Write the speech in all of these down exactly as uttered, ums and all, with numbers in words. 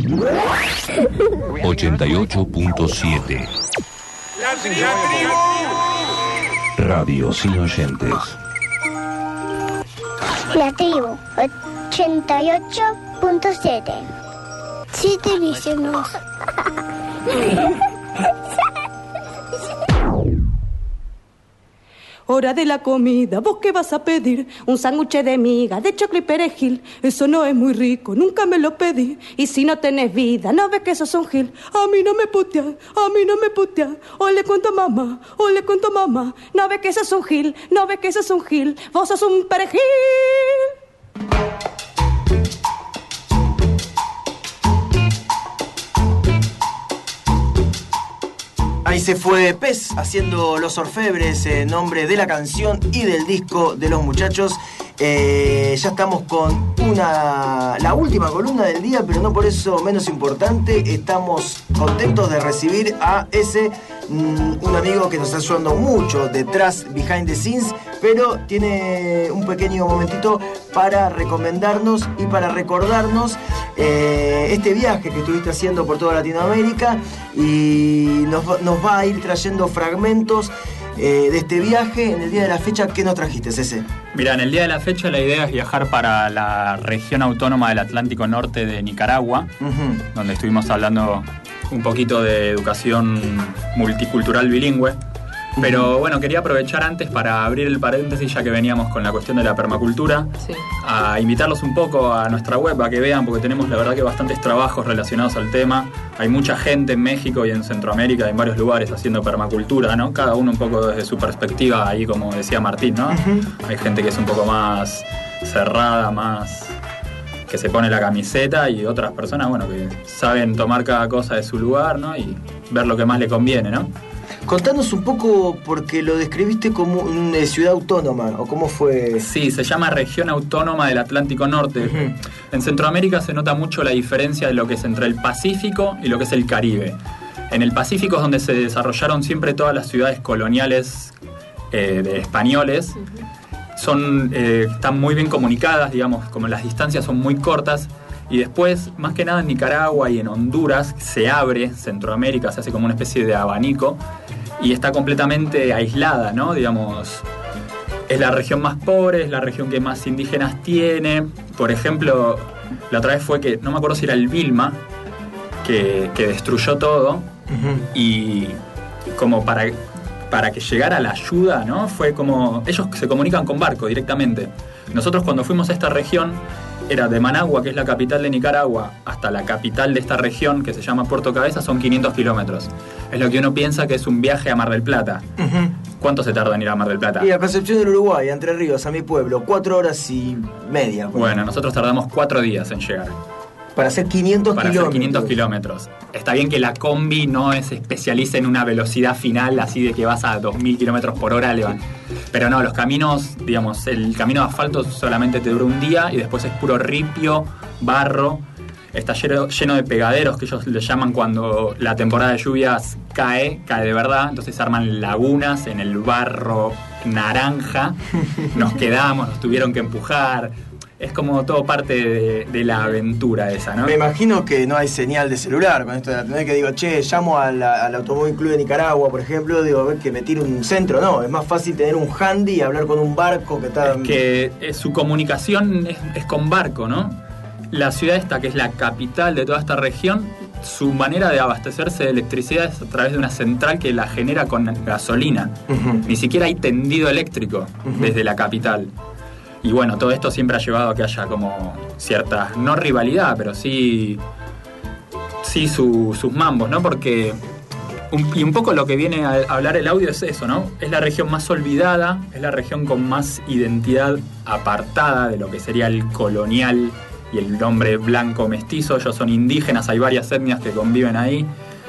ochenta y ocho punto siete. Radio sin oyentes. La tribu, ochenta y ocho punto siete. Sí, televisión. Hora de la comida, ¿vos qué vas a pedir? Un sándwich de miga, de choclo y perejil. Eso no es muy rico, nunca me lo pedí. Y si no tenés vida, no ves que eso es un gil. A mí no me putea, a mí no me putea. O le cuento a mamá, o le cuento a mamá. No ves que eso es un gil, no ves que eso es un gil. Vos sos un perejil. Ahí se fue Pez haciendo Los Orfebres en nombre de la canción y del disco de los muchachos. Eh, ya estamos con una la última columna del día, pero no por eso menos importante. Estamos contentos de recibir a ese mm, un amigo que nos está ayudando mucho detrás, behind the scenes, pero tiene un pequeño momentito para recomendarnos y para recordarnos eh, este viaje que estuviste haciendo por toda Latinoamérica, y nos, nos va a ir trayendo fragmentos Eh, de este viaje. En el día de la fecha, ¿qué nos trajiste, Cece? Mira, en el día de la fecha la idea es viajar para la región autónoma del Atlántico Norte de Nicaragua, uh-huh. donde estuvimos hablando un poquito de educación multicultural bilingüe. Pero bueno, quería aprovechar antes para abrir el paréntesis, ya que veníamos con la cuestión de la permacultura, sí. a invitarlos un poco a nuestra web a que vean, porque tenemos la verdad que bastantes trabajos relacionados al tema. Hay mucha gente en México y en Centroamérica, en varios lugares, haciendo permacultura, ¿no? Cada uno un poco desde su perspectiva, ahí como decía Martín, ¿no? Uh-huh. Hay gente que es un poco más cerrada, más que se pone la camiseta, y otras personas, bueno, que saben tomar cada cosa de su lugar, ¿no? Y ver lo que más le conviene, ¿no? Contanos un poco, porque lo describiste como una ciudad autónoma, ¿o cómo fue? Sí, se llama Región Autónoma del Atlántico Norte. Uh-huh. En Centroamérica se nota mucho la diferencia de lo que es entre el Pacífico y lo que es el Caribe. En el Pacífico es donde se desarrollaron siempre todas las ciudades coloniales eh, de españoles. Uh-huh. Son, eh, están muy bien comunicadas, digamos, como las distancias son muy cortas. Y después, más que nada en Nicaragua y en Honduras, se abre Centroamérica, se hace como una especie de abanico y está completamente aislada, ¿no? Digamos, es la región más pobre, es la región que más indígenas tiene. Por ejemplo, la otra vez fue que, no me acuerdo si era el Vilma, que, que destruyó todo, uh-huh. y como para, para que llegara la ayuda, ¿no? Fue como, ellos se comunican con barco directamente. Nosotros cuando fuimos a esta región, era de Managua, que es la capital de Nicaragua, hasta la capital de esta región, que se llama Puerto Cabeza, son quinientos kilómetros. Es lo que uno piensa que es un viaje a Mar del Plata. Uh-huh. ¿Cuánto se tarda en ir a Mar del Plata? Y a Concepción del Uruguay, a Entre Ríos, a mi pueblo, cuatro horas y media. Bueno, bueno nosotros tardamos cuatro días en llegar. Para hacer quinientos Para kilómetros. hacer quinientos kilómetros. Está bien que la combi no se especializa en una velocidad final, así de que vas a dos mil kilómetros por hora. Pero no, los caminos, digamos, el camino de asfalto solamente te dura un día y después es puro ripio, barro. Está lleno, lleno de pegaderos, que ellos le llaman cuando la temporada de lluvias cae, cae de verdad. Entonces se arman lagunas en el barro naranja. Nos quedamos, nos tuvieron que empujar. Es como todo parte de, de la aventura esa, ¿no? Me imagino que no hay señal de celular con esto de tener que digo, che, llamo a la, al Automóvil Club de Nicaragua, por ejemplo, digo, a ver que me tire un centro. No, es más fácil tener un handy y hablar con un barco que está... Es que eh, su comunicación es, es con barco, ¿no? La ciudad esta, que es la capital de toda esta región, su manera de abastecerse de electricidad es a través de una central que la genera con gasolina. Uh-huh. Ni siquiera hay tendido eléctrico uh-huh. desde la capital. Y bueno, todo esto siempre ha llevado a que haya como cierta, no rivalidad, pero sí, sí su, sus mambos, ¿no? Porque, un, y un poco lo que viene a hablar el audio es eso, ¿no? Es la región más olvidada, es la región con más identidad apartada de lo que sería el colonial y el hombre blanco mestizo. Ellos son indígenas, hay varias etnias que conviven ahí.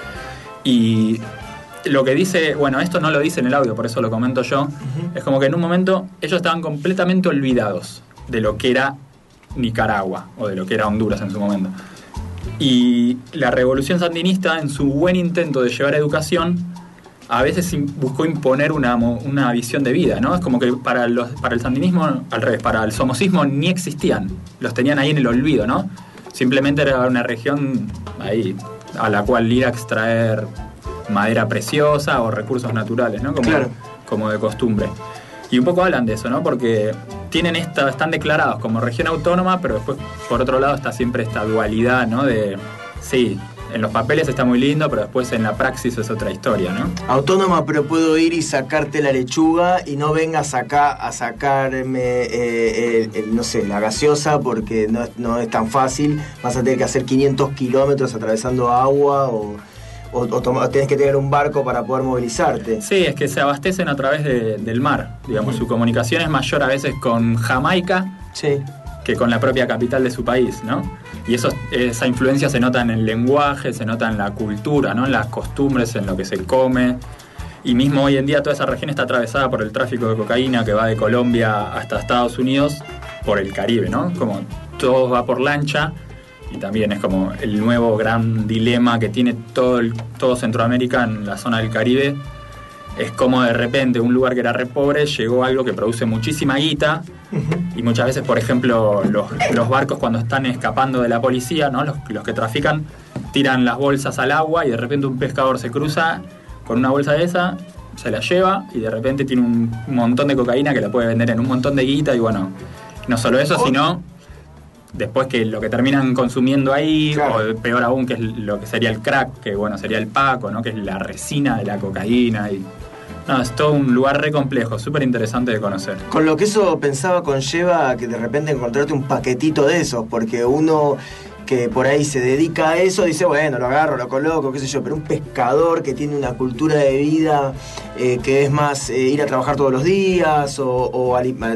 Y lo que dice, bueno, esto no lo dice en el audio, por eso lo comento yo, uh-huh. es como que en un momento ellos estaban completamente olvidados de lo que era Nicaragua, o de lo que era Honduras en su momento. Y la revolución sandinista, en su buen intento de llevar educación, a veces buscó imponer una, una visión de vida, ¿no? Es como que para, los, para el sandinismo, al revés, para el somocismo ni existían, los tenían ahí en el olvido, ¿no? Simplemente era una región ahí a la cual ir a extraer madera preciosa o recursos naturales, ¿no? Como, claro. como de costumbre. Y un poco hablan de eso, ¿no? Porque tienen esta, están declarados como región autónoma, pero después, por otro lado, está siempre esta dualidad, ¿no? De, sí, en los papeles está muy lindo, pero después en la praxis es otra historia, ¿no? Autónoma, pero puedo ir y sacarte la lechuga y no vengas acá a sacarme, eh, el, el, no sé, la gaseosa, porque no, no es tan fácil. Vas a tener que hacer quinientos kilómetros atravesando agua o... O, o, toma, o tenés que tener un barco para poder movilizarte. Sí, es que se abastecen a través de, del mar. Digamos, uh-huh. Su comunicación es mayor a veces con Jamaica sí. que con la propia capital de su país, ¿no? Y eso, esa influencia se nota en el lenguaje, se nota en la cultura, ¿no? En las costumbres, en lo que se come. Y mismo hoy en día toda esa región está atravesada por el tráfico de cocaína que va de Colombia hasta Estados Unidos por el Caribe, ¿no? Como todo va por lancha. Y también es como el nuevo gran dilema que tiene todo, el, todo Centroamérica en la zona del Caribe. Es como de repente un lugar que era re pobre llegó algo que produce muchísima guita. Uh-huh. Y muchas veces, por ejemplo, los, los barcos cuando están escapando de la policía, ¿no? los, los que trafican, tiran las bolsas al agua y de repente un pescador se cruza con una bolsa de esa, se la lleva y de repente tiene un montón de cocaína que la puede vender en un montón de guita. Y bueno, no solo eso, oh. sino... después que lo que terminan consumiendo ahí, claro. O peor aún, que es lo que sería el crack, que bueno, sería el paco, ¿no? Que es la resina de la cocaína. Y no, es todo un lugar re complejo, súper interesante de conocer. Con lo que eso pensaba conlleva que de repente encontrarte un paquetito de esos, porque uno que por ahí se dedica a eso dice, bueno, lo agarro, lo coloco, qué sé yo, pero un pescador que tiene una cultura de vida eh, que es más eh, ir a trabajar todos los días o, o,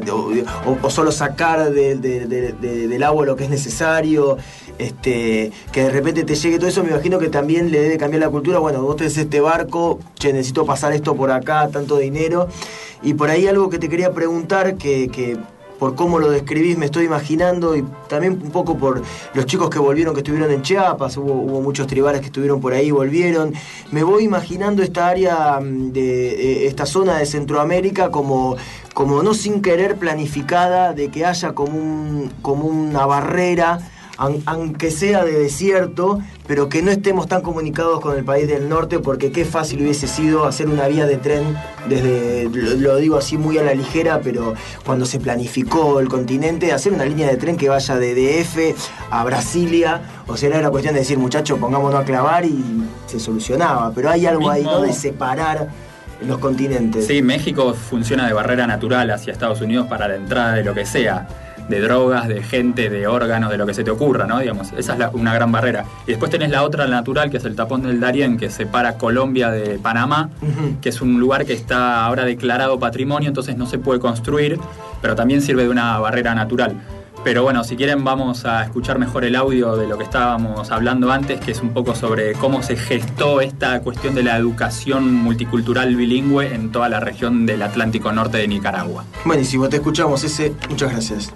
o, o solo sacar de, de, de, de, del agua lo que es necesario, este, que de repente te llegue todo eso, me imagino que también le debe cambiar la cultura. Bueno, vos tenés este barco, che, necesito pasar esto por acá, tanto dinero. Y por ahí algo que te quería preguntar, que... que por cómo lo describís me estoy imaginando, y también un poco por los chicos que volvieron, que estuvieron en Chiapas, hubo, hubo muchos tribales que estuvieron por ahí y volvieron, me voy imaginando esta área, de, de esta zona de Centroamérica como, como no sin querer planificada, de que haya como, un, como una barrera, aunque sea de desierto, pero que no estemos tan comunicados con el país del norte, porque qué fácil hubiese sido hacer una vía de tren desde, lo digo así muy a la ligera, pero cuando se planificó el continente, hacer una línea de tren que vaya de D F a Brasilia, o sea, era cuestión de decir, muchachos, pongámonos a clavar y se solucionaba, pero hay algo ahí, ¿no?, de separar los continentes. Sí, México funciona de barrera natural hacia Estados Unidos para la entrada de lo que sea, de drogas, de gente, de órganos, de lo que se te ocurra, ¿no? Digamos, esa es la, una gran barrera. Y después tenés la otra natural, que es el tapón del Darién, que separa Colombia de Panamá, uh-huh. que es un lugar que está ahora declarado patrimonio, entonces no se puede construir, pero también sirve de una barrera natural. Pero bueno, si quieren vamos a escuchar mejor el audio de lo que estábamos hablando antes, que es un poco sobre cómo se gestó esta cuestión de la educación multicultural bilingüe en toda la región del Atlántico Norte de Nicaragua. Buenísimo, te escuchamos ese. Muchas gracias.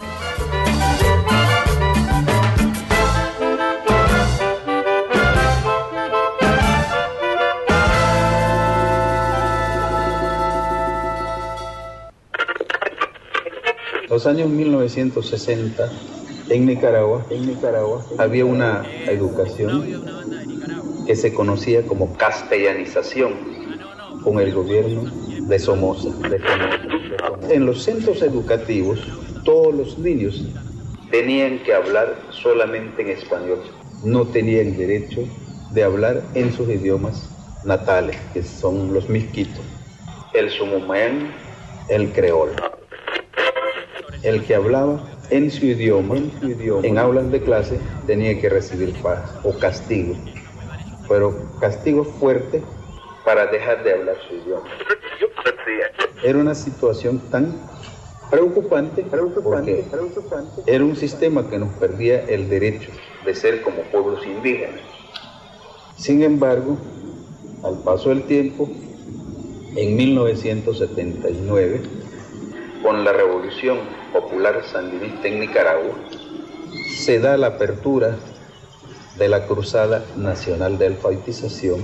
Los años mil novecientos sesenta, en Nicaragua, en Nicaragua había una educación que se conocía como castellanización con el gobierno de Somoza. De Somoza. En los centros educativos, todos los niños tenían que hablar solamente en español. No tenían derecho de hablar en sus idiomas natales, que son los misquitos, el sumumén, el creol. El que hablaba en su idioma, en, su idioma, en aulas de clase, tenía que recibir paz o castigo, pero castigo fuerte para dejar de hablar su idioma. Era una situación tan preocupante, preocupante, porque preocupante. Era un sistema que nos perdía el derecho de ser como pueblos indígenas. Sin embargo, al paso del tiempo, en mil novecientos setenta y nueve, con la Revolución Popular Sandinista en Nicaragua, se da la apertura de la Cruzada Nacional de Alfabetización.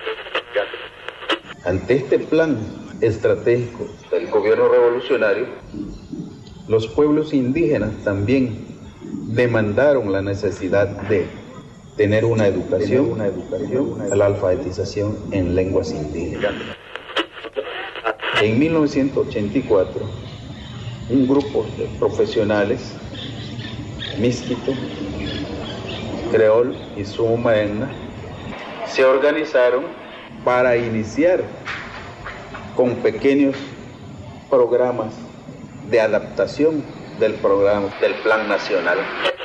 Ante este plan estratégico del gobierno revolucionario, los pueblos indígenas también demandaron la necesidad de tener una educación, una educación a la alfabetización en lenguas indígenas. En mil novecientos ochenta y cuatro, un grupo de profesionales, Miskito, Creol y Sumaenna, se organizaron para iniciar con pequeños programas de adaptación del programa del Plan Nacional.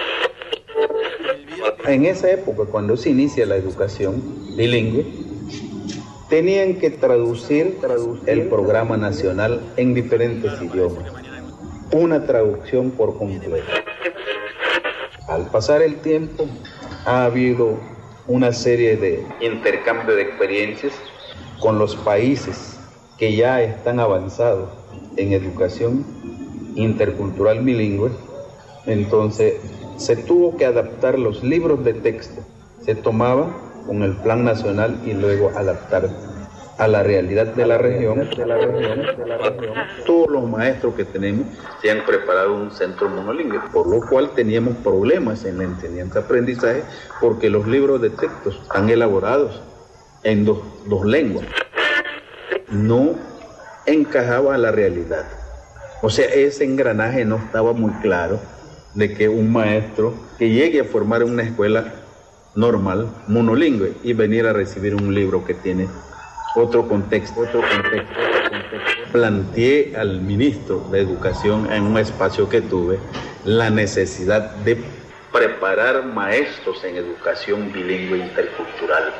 En esa época, cuando se inicia la educación bilingüe, tenían que traducir, traducir el programa nacional en diferentes idiomas, una traducción por completo. Al pasar el tiempo, ha habido una serie de intercambio de experiencias con los países que ya están avanzados en educación intercultural bilingüe. Entonces se tuvo que adaptar los libros de texto, se tomaba con el Plan Nacional y luego adaptar a la realidad de la región. De la región, de la región. Todos los maestros que tenemos se han preparado un centro monolingüe, por lo cual teníamos problemas en la enseñanza-aprendizaje porque los libros de texto están elaborados en dos, dos lenguas. No encajaba a la realidad. O sea, ese engranaje no estaba muy claro de que un maestro que llegue a formar una escuela normal, monolingüe, y venir a recibir un libro que tiene otro contexto, otro contexto, otro contexto. Planteé al ministro de Educación en un espacio que tuve la necesidad de preparar maestros en educación bilingüe intercultural.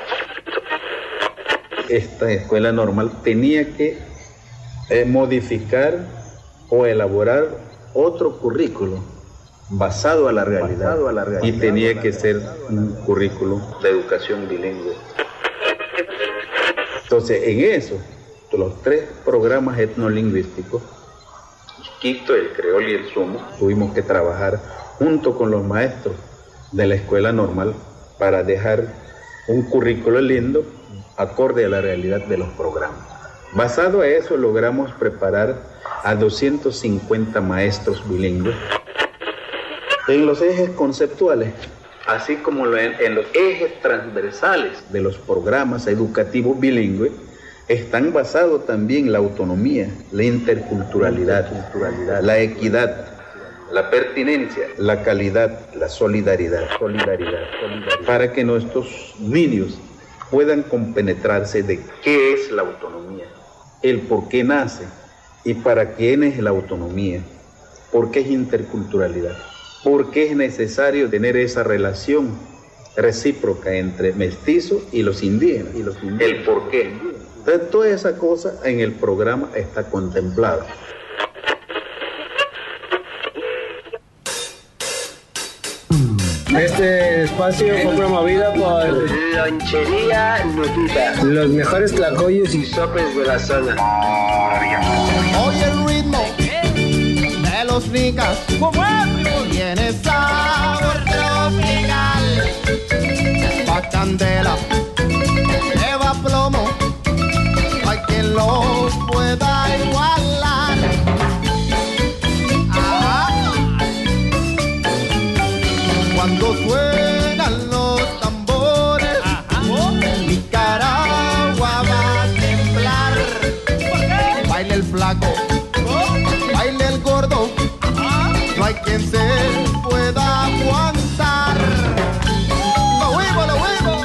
Esta escuela normal tenía que eh, modificar o elaborar otro currículo basado a la realidad, basado a la realidad y tenía que ser un currículo de educación bilingüe. Entonces, en eso, los tres programas etnolingüísticos, Quito, el Creol y el Sumo, tuvimos que trabajar junto con los maestros de la escuela normal para dejar un currículo lindo acorde a la realidad de los programas. Basado a eso, logramos preparar a doscientos cincuenta maestros bilingües en los ejes conceptuales, así como en los ejes transversales de los programas educativos bilingües. Están basados también la autonomía, la interculturalidad, la equidad, la pertinencia, la calidad, la solidaridad, solidaridad, solidaridad, para que nuestros niños puedan compenetrarse de qué es la autonomía, el por qué nace y para quién es la autonomía, por qué es interculturalidad, por qué es necesario tener esa relación recíproca entre mestizos y los indígenas, y los indígenas. El por qué. Entonces, toda esa cosa en el programa está contemplada. Este espacio fue promovido por Lonchería Nutita, los mejores tlacoyos y sopes de la zona. Oye el ritmo de los nicas, tiene sabor tropical, pa' candela, lleva plomo, no hay quien los pueda igualar. Cuando suenan los tambores, Nicaragua va a temblar. Baila el flaco, baila el gordo, no hay quien se pueda aguantar. Lo vivo, lo vivo.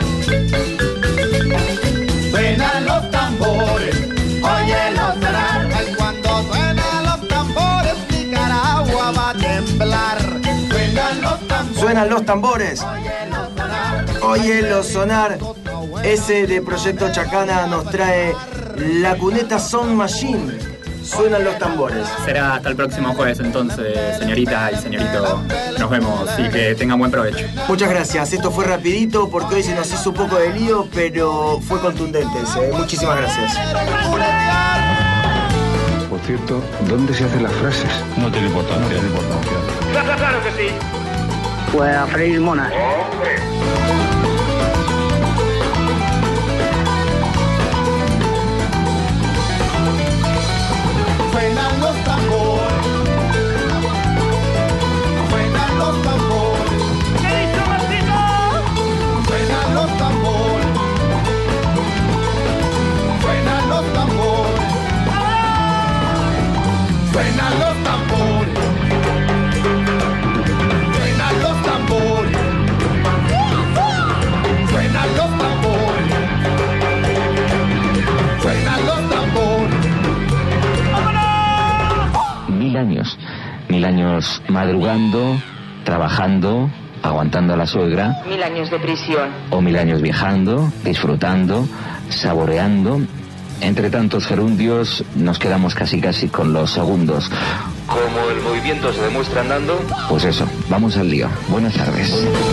Suenan los tambores, óyelos sonar. Ay, cuando suenan los tambores, Nicaragua va a temblar. Suenan los tambores. Suenan los tambores. Óyelo sonar. Ese de Proyecto Chacana nos trae La Cuneta Sound Machine. Suenan los tambores. Será hasta el próximo jueves entonces, señorita y señorito. Nos vemos y que tengan buen provecho. Muchas gracias. Esto fue rapidito porque hoy se nos hizo un poco de lío, pero fue contundente. ¿eh? Muchísimas gracias. Por cierto, ¿dónde se hacen las frases? No tiene importancia. No tiene importancia. Claro, claro que sí. Pues a freír monas. Suenan los tambores, suenan los tambores. mil años madrugando, trabajando, aguantando a la suegra. Mil años de prisión. O mil años viajando, disfrutando, saboreando. Entre tantos gerundios nos quedamos casi casi con los segundos. Como el movimiento se demuestra andando, pues eso, vamos al lío. Buenas tardes.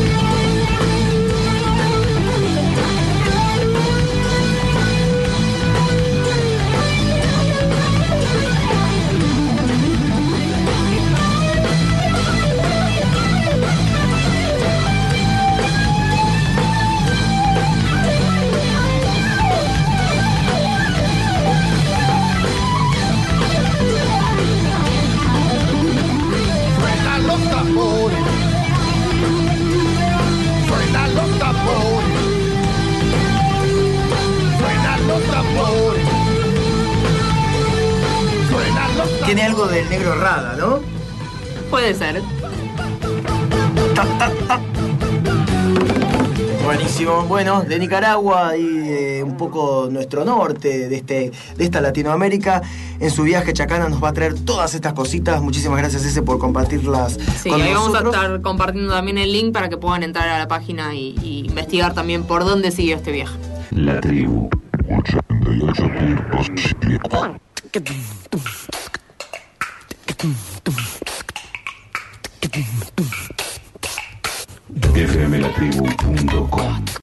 Tiene algo del negro Rada, ¿no? Puede ser. Ta, ta, ta. Buenísimo. Bueno, de Nicaragua y de un poco nuestro norte, de, este, de esta Latinoamérica, en su viaje Chacana nos va a traer todas estas cositas. Muchísimas gracias, Ese, por compartirlas sí, con ahí nosotros. Vamos a estar compartiendo también el link para que puedan entrar a la página y, y investigar también por dónde siguió este viaje. La tribu ochenta y ocho punto siete. f m la tribu punto com